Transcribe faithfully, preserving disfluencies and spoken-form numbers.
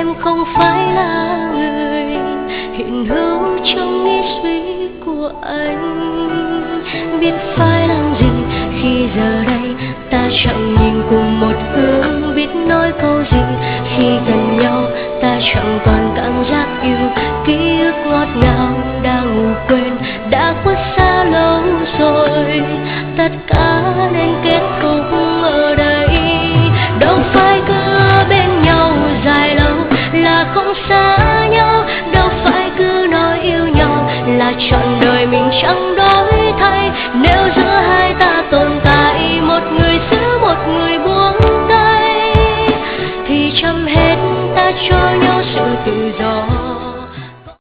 em không phải là người hiện hữu trong nghĩ suy của anh. Biết phải làm gì khi giờ đây ta chẳng nhìn cùng một hướng, biết nói câu gì khi gần nhau ta chẳng còn cảm giác yêu. Ký ức ngọt ngào đã ngủ quên, đã khuất xa lâu rồi, tất cả nên kết thúc ở đây. Đâu phải cứ ở bên nhau dài lâu là không xa nhau, đâu phải cứ nói yêu nhau là trọn đời mình chẳng đổi thay. Nếu giữa